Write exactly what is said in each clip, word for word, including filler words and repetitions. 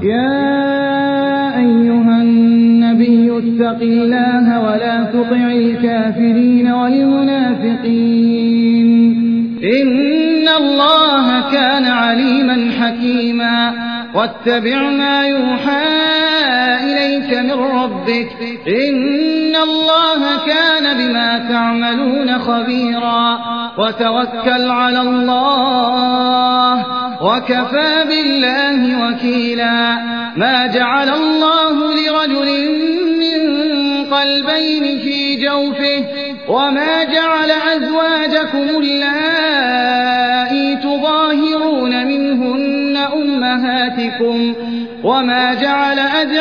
يا أيها النبي اتق الله ولا تطع الكافرين والمنافقين إن الله كان عليما حكيما واتبع ما يوحى إليك من ربك إن الله كان بما تعملون خبيرا وتوكل على الله وكفى بالله وكيلا ما جعل الله لرجل من قلبين في جوفه وما جعل أزواجكم اللائي تظاهرون منهن أمهاتكم وما جعل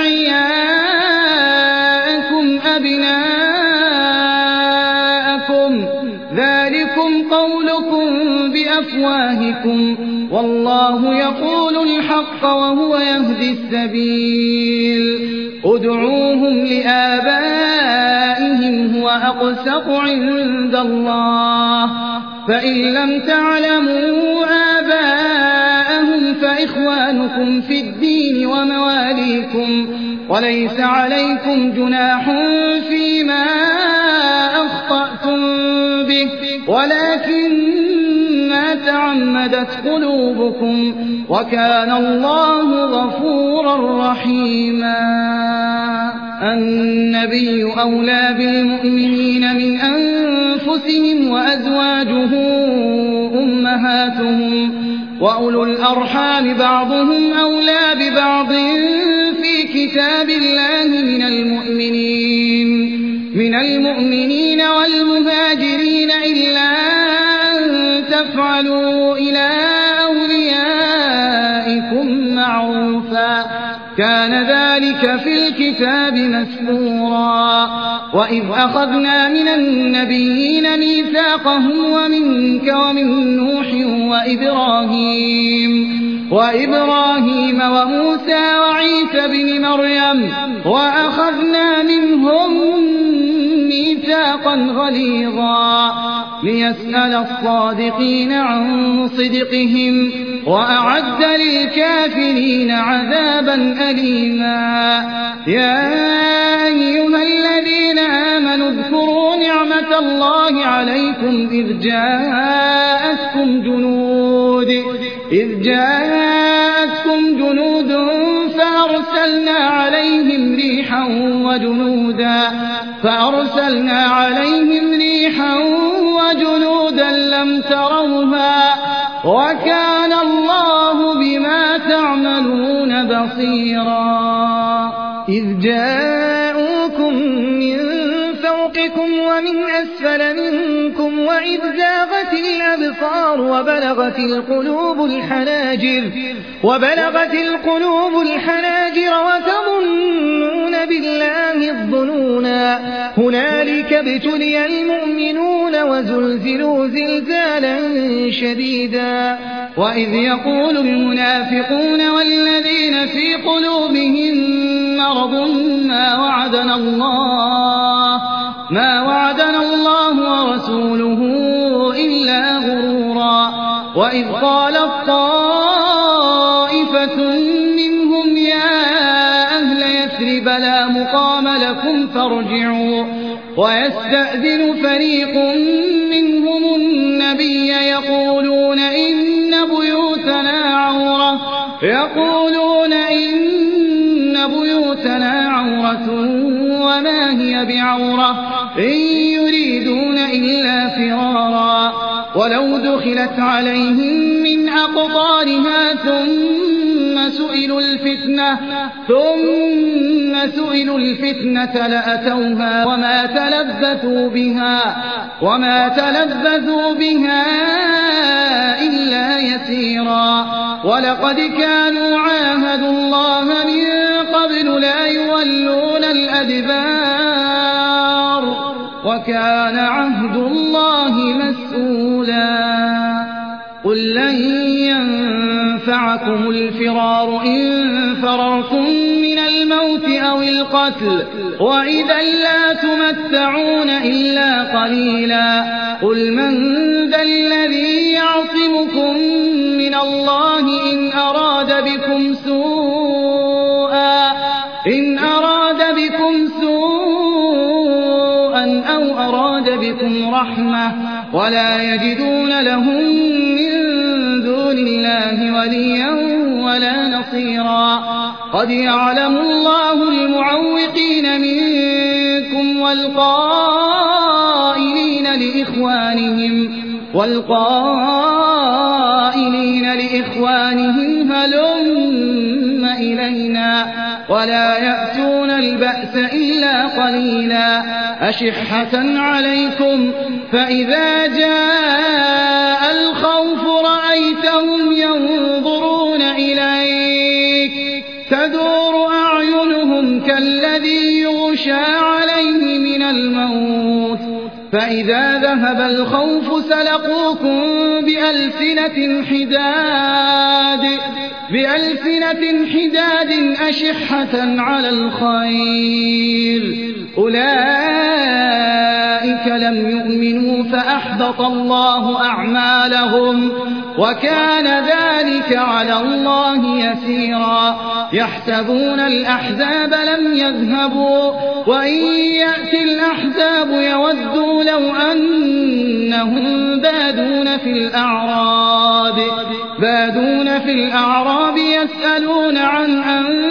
أدعياءكم أبناءكم ذلكم قولكم بأفواهكم والله يقول الحق وهو يهدي السبيل ادعوهم لآبائهم هو أقسط عند الله فإن لم تعلموا آباءهم فإخوانكم في الدين ومواليكم وليس عليكم جناح فيما أخطأتم به ولكن ما تعمدت قلوبكم وكان الله غفورا رحيما النبي أولى بالمؤمنين من أنفسهم وأزواجه أمهاتهم وأولو الأرحام بعضهم أولى ببعض في كتاب الله من المؤمنين من المؤمنين والمهاجرين إلا أن تفعلوا إلى أوليائكم معروفا كان ذلك في الكتاب مسطورا وإذ أخذنا من النبيين ميثاقهم ومنك ومن نوح وإبراهيم وإبراهيم وموسى وعيسى بن مريم وأخذنا منهم ميثاقا غليظا ليسأل الصادقين عن صدقهم وأعد للكافرين عذابا أليما يا أيها الذين آمنوا اذكروا نعمة الله عليكم إذ جاءتكم جنود إذ جاءتكم جنود فأرسلنا عليهم ريحا وجنودا فأرسلنا عليهم ريحا وجنودا لم تروها وكان الله بما تعملون بصيرا إذ جاءوكم من فوقكم ومن أسفل منكم وإذ زاغت الأبصار وبلغت القلوب الحناجر وبلغت القلوب الحناجر وتظنون بالله الظنونا هنالك ابتلي المؤمنون وزلزلوا زلزالا شديدا وإذ يقول المنافقون والذين في قلوبهم مرض ما وعدنا الله ما وعدنا الله ورسوله إلا غرورا وإذ قالت طائفة منهم يا أهل يثرب لا مقام لكم فارجعوا ويستأذن فريق منهم النبي يقولون إن بيوتنا عورة يقولون إن بيوتنا عورة وما هي بعورة إن يريدون إلا فرارا ولو دخلت عليهم من أقطارها ثم سئلوا الفتنة ثم سئلوا الفتنة لأتوها وما تلبثوا بها وما تلبثوا بها إلا يسيرا ولقد كانوا عاهدوا الله من قبل لا يولون الأدبار وكان عهد الله مسؤولا قل لن ينفعكم الفرار إن فررتم من الموت أو القتل وإذا لا تمتعون إلا قليلا قل من ذا الذي يعصمكم من الله إن أراد بكم سوءا بهم رحمة ولا يجدون لهم من دون الله وليا ولا نصيرا. قد يعلم الله المعوقين منكم والقائلين لإخوانهم والقائلين لإخوانهم هلم إلينا ولا يأتون البأس إلا قليلا أشحة عليكم فإذا جاء الخوف رأيتهم ينظرون إليك تدور أعينهم كالذي يغشى عليه من الموت فإذا ذهب الخوف سلقوكم بألسنة حداد بألسنة حداد أشحة على الخير أولئك لم يؤمنوا فأحبط الله أعمالهم وكان ذلك على الله يسيرا. يحسبون الأحزاب لم يذهبوا وإن يأتي الأحزاب يودوا لو أنهم بادون في الأعراب بادون في الأعراب يسألون عن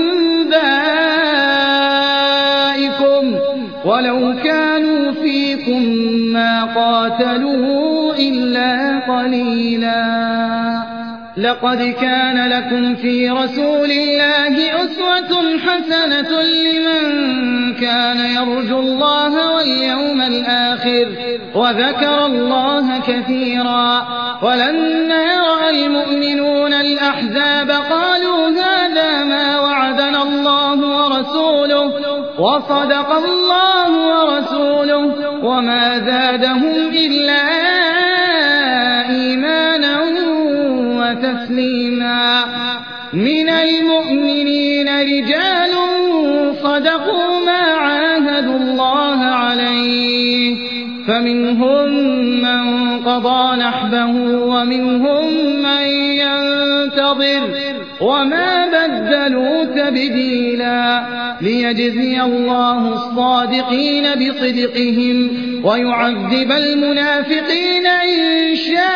أنبائكم ولو كانوا فيكم ما قاتلوا إلا قليلا. لقد كان لكم في رسول الله أسوة حسنة لمن كان يرجو الله واليوم الآخر وذكر الله كثيرا. ولما يرى المؤمنون الأحزاب قالوا هذا ما وعدنا الله ورسوله وصدق الله ورسوله وما زادهم إلا إيمانا وتسليما. من المؤمنين رجال صدقوا ما عاهدوا الله عليه فمنهم من قضى نحبه ومنهم من ينتظر وما بدلوا تبديلا. ليجزي الله الصادقين بصدقهم ويعذب المنافقين إن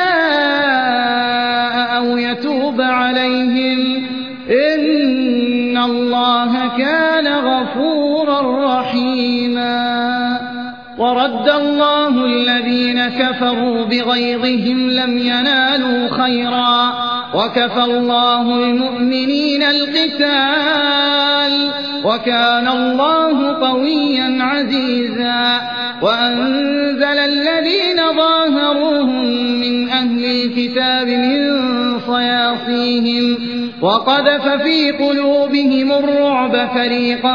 شاء أو يتوب عليهم إن الله كان غفورا رحيما. ورد الله الذين كفروا بغيظهم لم ينالوا خيرا وكفى الله المؤمنين القتال وكان الله قويا عزيزا. وأنزل الذين ظاهروهم من أهل الكتاب من صياصيهم وقذف في قلوبهم الرعب فريقا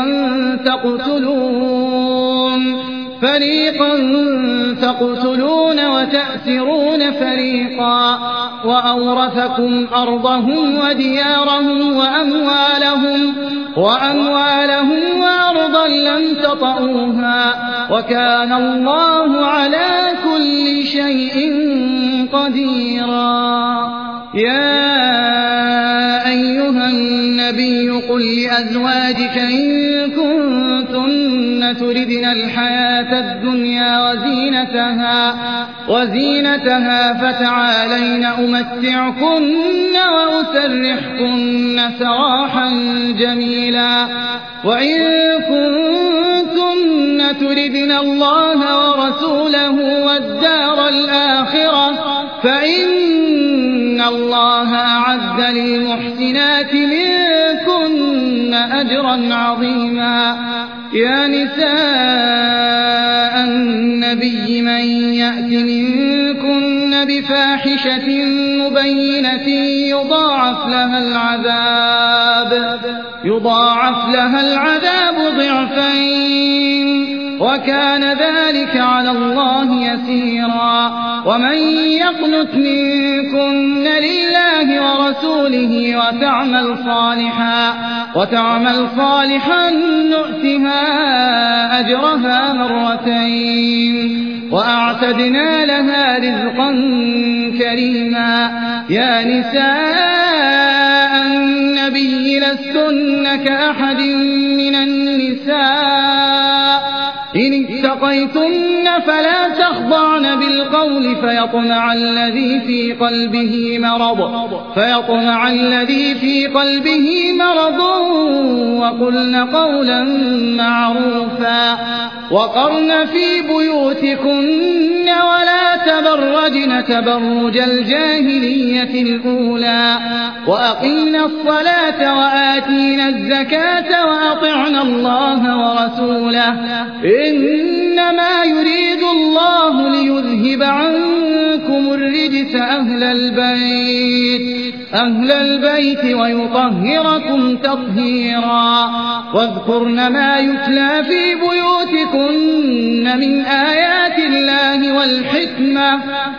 تقتلون فريقا تقتلون وتأسرون فريقا وأورثكم أرضهم وديارهم وأموالهم وأموالهم وأرضا لم تطئوها وكان الله على كل شيء قديرا. يا أيها النبي قل لأزواجك إن كنتن تردن الحياة الدنيا وزينتها, وزينتها فتعالين أمتعكن وأسرحكن سراحا جميلا. وإن كنتن تردن الله ورسوله والدار الآخرة فإن الله أعد للمحسنات منكن أجرا عظيما. يا نساء النبي من يأت منكن بفاحشة مبينة يضاعف لها العذاب يضاعف لها العذاب ضعفين وكان ذلك على الله يسيرا. ومن يقنت منكن لله ورسوله وتعمل صالحا وتعمل صالحا نؤتها أجرها مرتين وأعتدنا لها رزقا كريما. يا نساء النبي لستن كأحد من النساء إن اتقيتن فلا تخضعن بالقول فيطمع الذي في قلبه مرض فيطمع الذي في قلبه مرض وقلن قولا معروفا وقرن في بيوتكن ولا تبرجن تبرج الجاهلية الأولى وأقمنا الصلاة وآتينا الزكاة وأطعنا الله ورسوله إنما يريد الله ليذهب عنكم الرجس أهل البيت أهل البيت ويطهركم تطهيرا واذكرن ما يتلى في بيوتكن من آيات الله والحكمة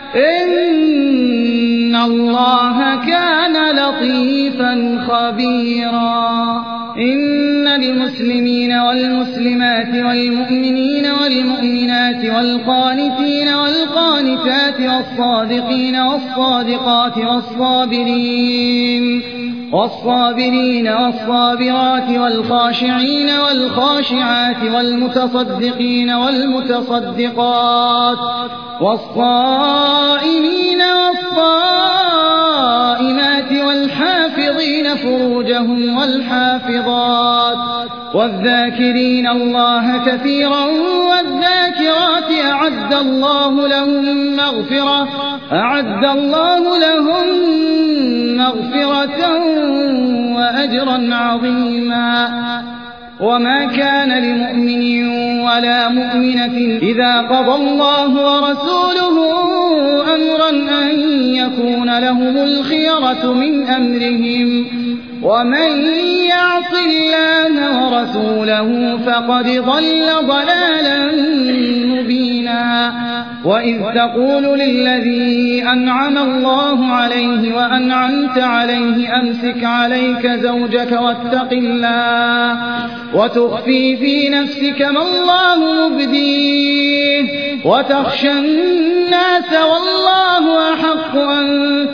إن الله كان لطيفا خبيرا إن المسلمين والمسلمات والمؤمنين والمؤمنات والقانتين والقانتات والصادقين والصادقات والصابرين والصابرين والصابرات والخاشعين والخاشعات والمتصدقين والمتصدقات والصائمين والصائمات والحافظين فروجهم والحافظات والذاكرين الله كثيرا والذاكرات أعد الله لهم مغفرة أعد الله لهم مغفرة وأجرا عظيما وما كان لمؤمن ولا مؤمنة إذا قضى الله ورسوله أمرا أن يكون لهم الخيرة من أمرهم ومن يعص الله ورسوله فقد ضل ضلالا مبينا وإذ تقول للذي أنعم الله عليه وأنعمت عليه أمسك عليك زوجك واتق الله وتخفي في نفسك ما الله مبديه وتخشى الناس والله أحق أن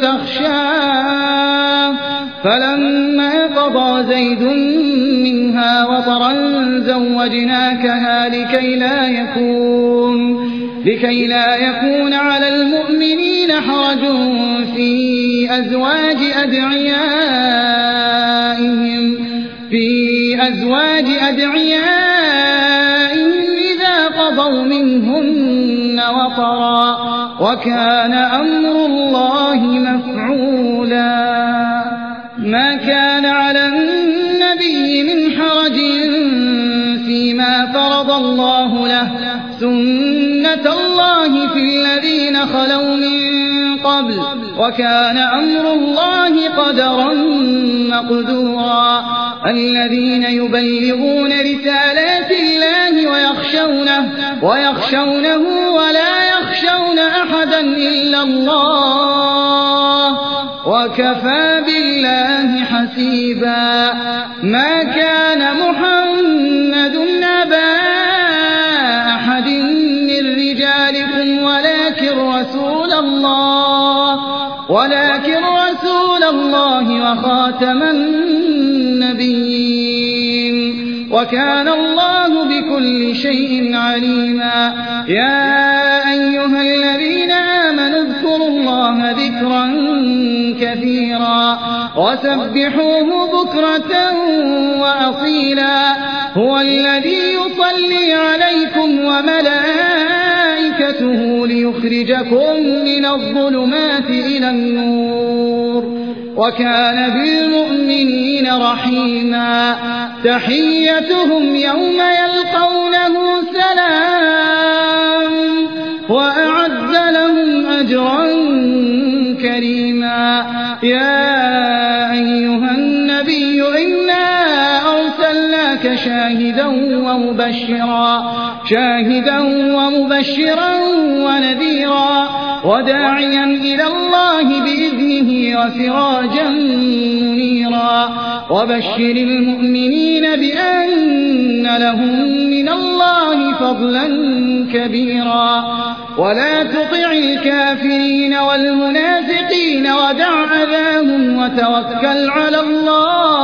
تخشاه فلما قضى زيد منها وطرا زوجناكها لكي لا يكون لكي لا يكون على المؤمنين حرج في أزواج أدعيائهم في أزواج أدعيائهم إذا قضوا منهن وطرا وكان أمر الله مفعولا ما كان على النبي من حرج فيما فرض الله له سنة الله في الذين خلوا من قبل وكان أمر الله قدرا مقدورا الذين يبلغون رسالات الله ويخشونه ويخشونه ولا يخشون أحدا إلا الله وكفى بالله حسيبا ما كان محمد أبا أحد من رجالكم ولكن رسول الله ولكن رسول الله وخاتم النبيين وكان الله بكل شيء عليما يا أيها الذين آمنوا اذكروا الله ذكرا كثيرا وسبحوه بكرة وأصيلا هو الذي يصلي عليكم وملائكته ليخرجكم من الظلمات إلى النور وكان بالمؤمنين رحيما تحيتهم يوم يلقونه سلام وأعد لهم أجرا كريما يا أيها النبي إنا أرسلناك شاهدا ومبشرا شاهدا ومبشرا ونذيرا وداعيا إلى الله بإذنه وسراجا منيرا وبشر المؤمنين بأن لهم من الله فضلا كبيرا ولا تطع الكافرين والمنافقين ودع أذاهم وتوكل على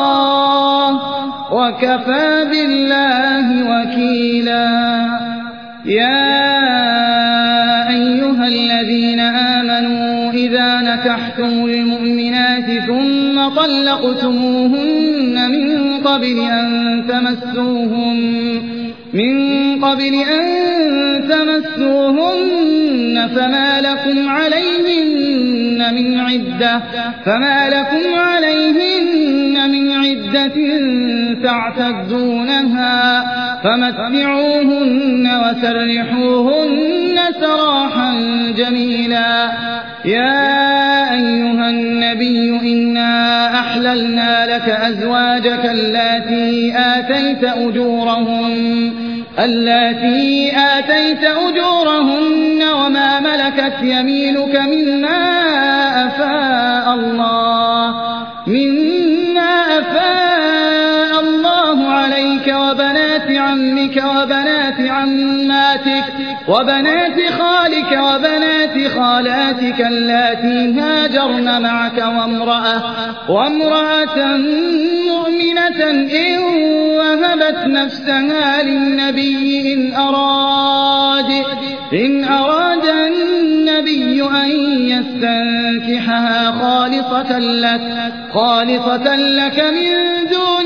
الله وكفى بالله وكيلا يا أيها الذين آمنوا إذا نكحتم المؤمنات ثم طلقتموهن من قبل أن تمسوهن من قبل أن تمسوهن فما لكم عليهن من عدة فما لكم عليهن من عدة تعتدونها فمتعوهن وسرحوهن سراحا جميلا. يا أيها النبي إنا أحللنا لك أزواجك اللاتي آتيت أجورهن اللاتي آتيت أجورهن وما ملكت يمينك مما أفاء الله مما أفاء الله عليك وبنات عمك وبنات عماتك وبنات خالك وبنات خالاتك اللاتي هاجرن معك وامرأة وامرأة مؤمنة إن وهبت نفسها للنبي إن أراد إن أراد النبي أن يستنكحها خالصة لك خالصة لك من دون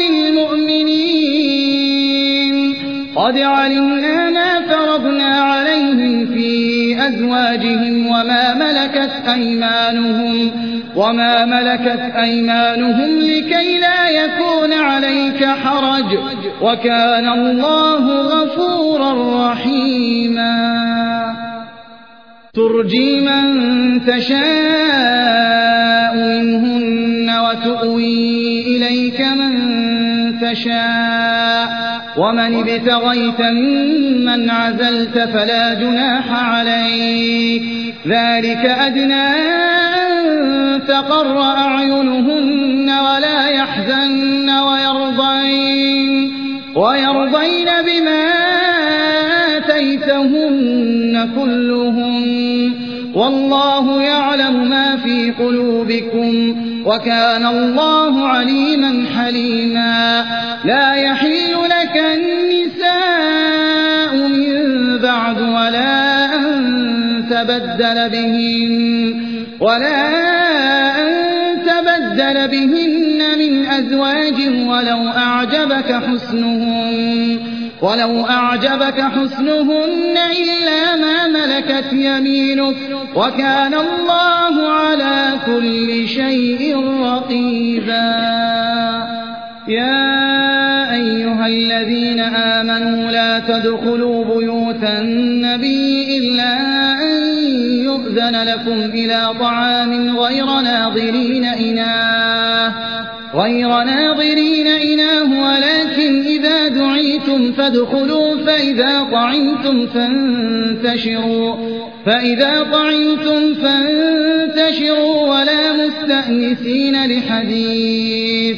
المؤمنين. قد علمنا ما فرضنا عليهم في أزواجهم وما ملكت أيمانهم وما ملكت أيمانهم لكي لا يكون عليك حرج وكان الله غفورا رحيما. ترجي من تشاء منهن وتؤوي إليك من تشاء ومن ابتغيت ممن عزلت فلا جناح عليك ذلك أدنى أن تقر أعينهن ولا يحزن ويرضين ويرضين بما آتيتهن كلهم والله يعلم ما في قلوبكم وكان الله عليما حليما. لا يحل لك النساء من بعد ولا أن تبدل بهن ولا أن تبدل بهن من أزواج ولو أعجبك حسنهن ولو أعجبك حسنهن إلا ما ملكت يمينك وكان الله على كل شيء رقيبا. يا أيها الذين آمنوا لا تدخلوا بيوت النبي إلا أن يؤذن لكم إلى طعام غير ناظرين إناه غير ناظرين إناه ولكن إذا دعيتم فادخلوا فإذا طعمتم فانتشروا فإذا طعمتم فانتشروا ولا مستأنسين لحديث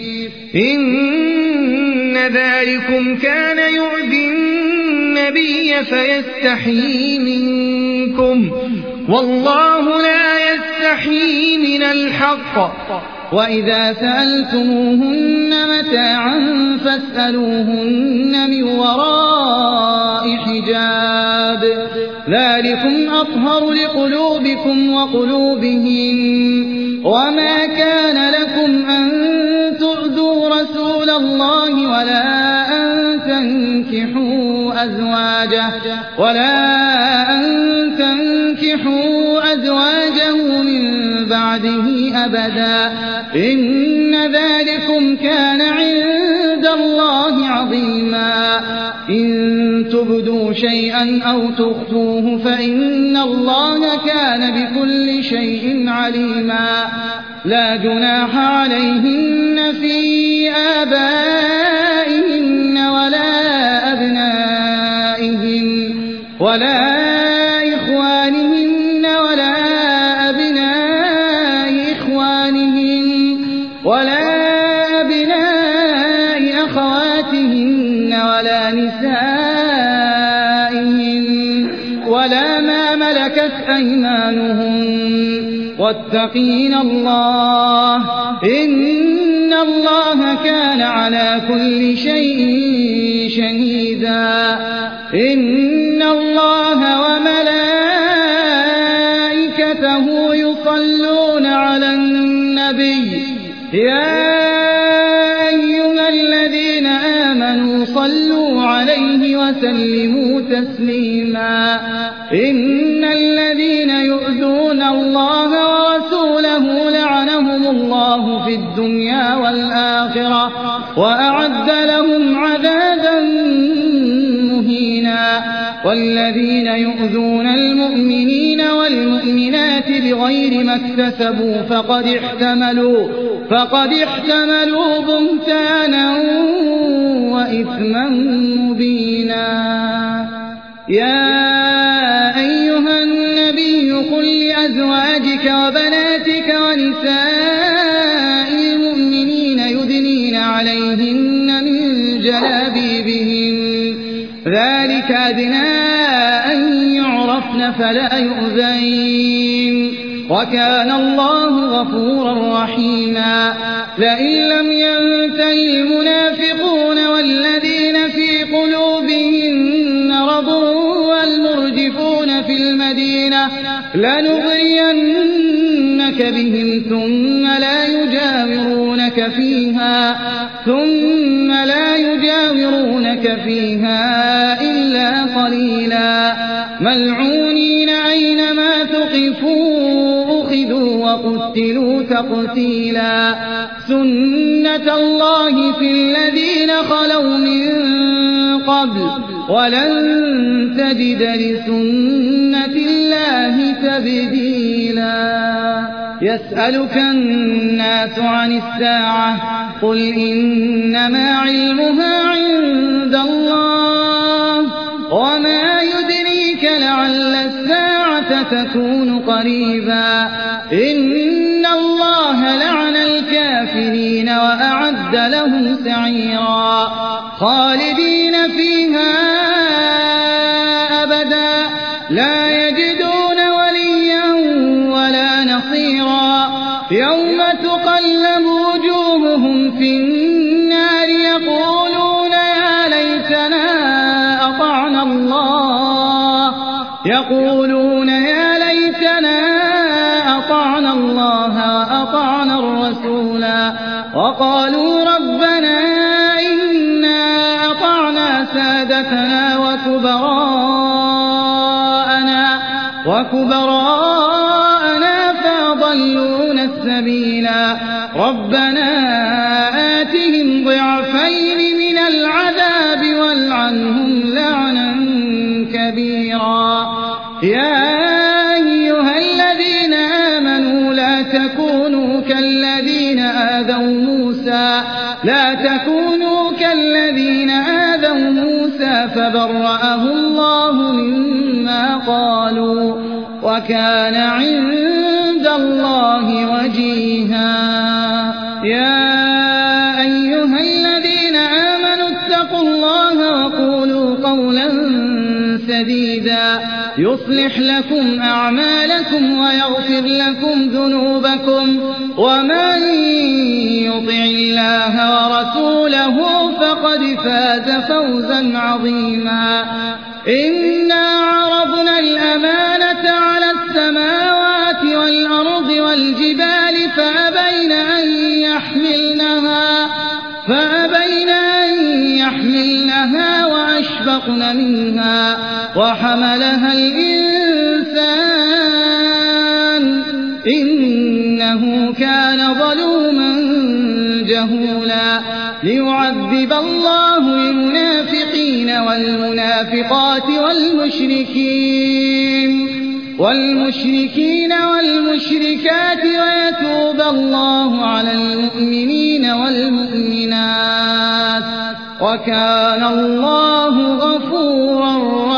إن ذلكم كان يؤذي النبي فيستحيي منكم والله لا يستحيي من الحق. وإذا سألتموهن متاعا فاسألوهن من وراء حجاب ذلكم أطهر لقلوبكم وقلوبهم. وما كان لكم أن تؤذوا رسول الله ولا أن تنكحوا أزواجه ولا أن تنكحوا أزواجه من بعده أبدا إن ذلكم كان عند الله عظيما. إن تبدوا شيئا أو تخفوه فإن الله كان بكل شيء عليما. لا جناح عليهن في آبائهن ولا أبنائهن ولا إخوانهن ولا أبناء إخوانهن ولا أبناء أخواتهن ولا نسائهن ولا ما ملكت أيمانهن واتقين الله إن الله كان على كل شيء شهيدا. إن الله الذين آمنوا صلوا عليه وسلموا تسليما إن الذين يؤذون الله ورسوله لعنهم الله في الدنيا والآخرة وأعد لهم عذابا مهينا والذين يؤذون المؤمنين والمؤمنات بغير ما اكتسبوا فقد احتملوا فقد احتملوا بهتانا وإثما مبينا يا أيها النبي قل لأزواجك وبناتك ونساء المؤمنين يدنين عليهن من جلابيبهن ذلك أدنى أن يعرفن فلا يؤذين وكان الله غفورا رحيما لئن لم ينتهي المنافقون والذين في قلوبهم مرض والمرجفون في المدينة لنغرينك بهم ثم لا يجاورونك فيها ثم لا يجاورونك فيها إلا قليلا ملعونين أينما ثقفوا أخذوا وقتلوا تقتيلا سنة الله في الذين خلوا من قبل ولن تجد لسنة الله تبديلا يسألك الناس عن الساعة قل إنما علمها عند الله وما يدريك لعل الساعة تكون قريبا إن الله لعن الكافرين وأعد لهم سعيرا خالدين فيها أبدا لا يجدون وليا ولا نصيرا يوم تقلب وجوههم في النار يقولون يا ليتنا أطعنا الله يقولون يا ليتنا أطعنا الله وأطعنا الرسولا وقالوا ربنا إنا أطعنا سادتنا وكبراءنا وكبراءنا فأضلونا السبيلا ربنا آتهم ضعفين من العذاب والعنهم لعنا كبيرا يا أيها الذين آمنوا لا تكونوا كالذين آذوا موسى لا تكونوا كالذين آذوا موسى فبرأه الله مما قالوا وكان عند الله وجيها يا أيها الذين آمنوا اتقوا الله وقولوا قولا سديدا يصلح لكم أعمالكم ويغفر لكم ذنوبكم ومن يطع الله ورسوله فقد فاز فوزا عظيما إنا عرضنا الأمانة على السماوات والأرض والجبال فأبين أن يحملنها فأبين أن يحملنها وأشفقن منها وحملها الإنسان إنه كان ظلوما جهولا ليعذب الله المنافقين والمنافقات والمشركين والمشركين والمشركات ويتوب الله على المؤمنين والمؤمنات وكان الله غفورا